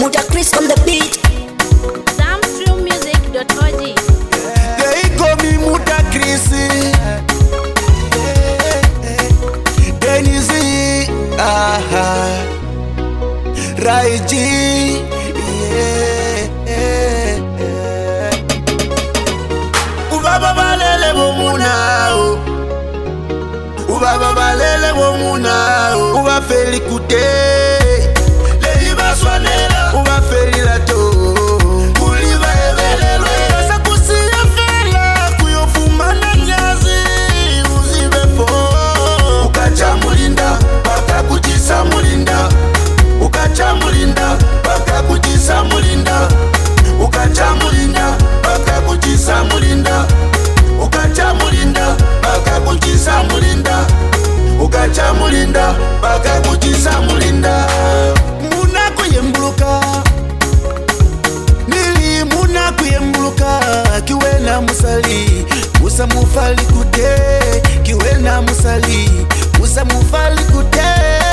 Muda Chris on the beat. Samstrummusic.org. They call me Muda Chris. Denizzy, Raiji, Ubaba balele bomunao, Ubaba balele bomunao, Uba feli kute, Lehi baswanela, Uba feli lato, Uliba ebelelwe, Asa kusiya fela, kuyofumana nyazi, uzibefo, Ukacha mulinda, baka kutisa mulinda, Ukacha mulinda, baka kutisa mulinda, Ukacha mulinda, baka kutisa mulinda, Ukacha mulinda, baka kutisa mulinda, Ukacha mulinda, baka kutisa mulinda. Muna kuyembuluka, nili muna kuyembuluka, kiwena musali, musa mufali kute, kiwena musali, musa mufali kute,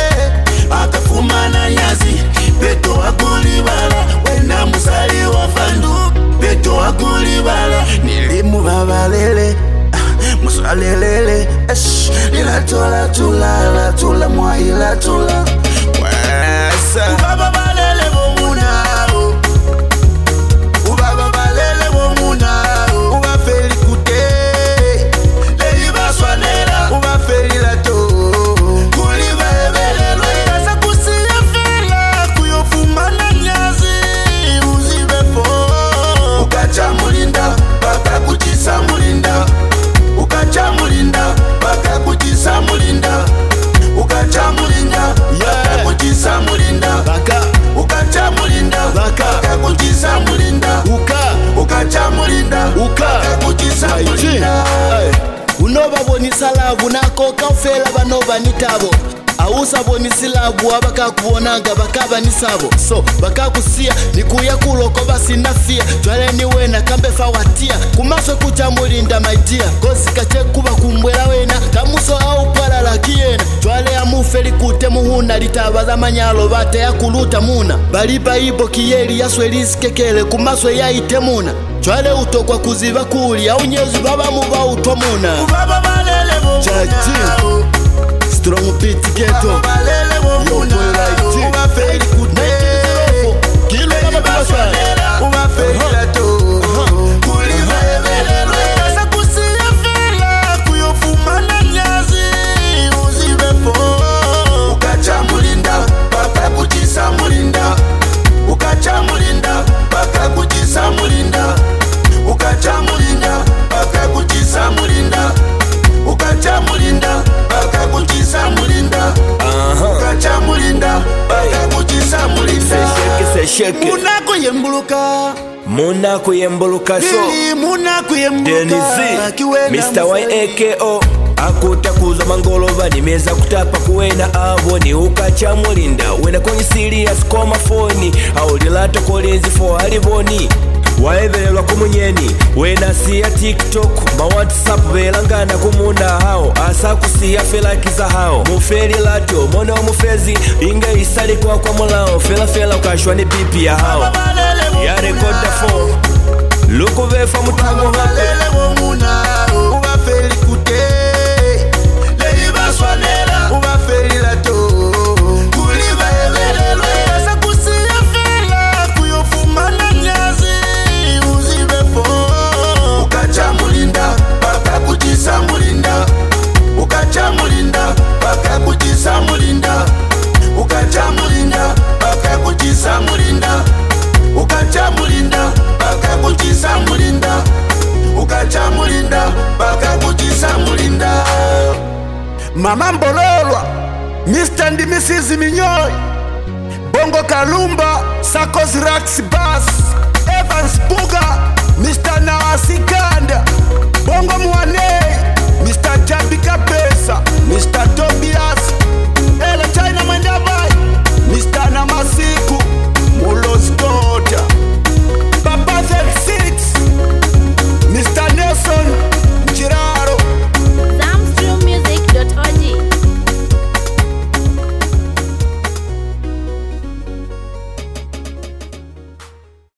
akafumana nyazi, peto akulibala, wena musali wafandu, peto akulibala, nilimu babalele, musalelele, ila tola tulala, tula mwa ila tula, wesa. Ubaba balele bomunao, Ubaba balele bomunao, Uba feli kute, Lehi baswanela, Uba feli lato, Kuliba ebelelwe, Asa kusiya fela, kuyofumana nyazi, uzibefo, Ukacha mulinda, baka kutisa mulinda, Ukacha mulinda, baka kutisa mulinda, Ukacha mulinda, baka kutisa mulinda, Ukacha mulinda, baka kutisa mulinda, Ukacha mulinda, baka kutisa mulinda. Unoba bonisa lavu nako kaufela banoba nitabo Ausa bonisi lavu abaka kubonanga bakaba nisabo So bakakusia nikuya kuloko basi nafia Jwale niwena kambe fawatia Kumaswe kucha mulinda my dear Kozi kache kuba kumbwela wena Kamuso au palala kiena Jwale ya mufeli kute muhuna Litabaza manyalo bate ya kuluta muna Baliba ibo kiyeli yaswe lisikekele Kumaswe ya ite muna Jwale utokwa kuziba kuli Au nyezi baba muba utwa muna Ubaba balele bomunao, Strong beat ghetto Ubaba balele bomunao, Uba feli kute, Lehi baswanela, Uba feli lato, Kuliba ebelelwe, Asa kusiya fela, kuyofumana nyazi, uzibefo, Ukacha mulinda, baka kutisa mulinda, Ukacha mulinda, baka kutisa mulinda, Ukacha mulinda, baka kutisa mulinda, Ukacha mulinda, baka kutisa mulinda, Ukacha mulinda, baka kutisa mulinda. Shake Muna kuyembuluka, Muna kuyembuluka so nili muna kuyembuluka, Denizzy, kiwena Mr. musali. YAKO Akuta kuza mangolova nimeza kutapa kuwena avo ni Ukacha mulinda wena konyi serious koma foni Aulilata kolenzi for alivoni Waevelelwa kumunyeni wena siya TikTok Ma WhatsApp velangana kumunda hao Asa kusiya felakiza hao Mufeli lato mona wa mufezi Inga isali kwa mulao Fela ukashwa ni pipi ya hao Ya rekoda 4 Luku vefa mutango hape Balele bomunao, Uba feli kute, Lehi baswanela, Uba feli lato, Kuliba ebelelwe, Asa kusiya fela, kuyofumana nyazi, uzibefo, Ukacha mulinda, baka kutisa mulinda, Ukacha mulinda, baka kutisa mulinda, Ukacha mulinda, baka kutisa mulinda, Ukacha mulinda, baka kutisa mulinda, Ukacha mulinda, baka kutisa mulinda. Mama Mbololwa, Mr. and Mrs. Minyoy, Bongo Kalumba, Sakos Rax Bass, Evans Buga, Mr. Nawasikanda, Bongo Mwane, Mr. Jabika Pesa, Mr. Tobias, Ela China Mandaba.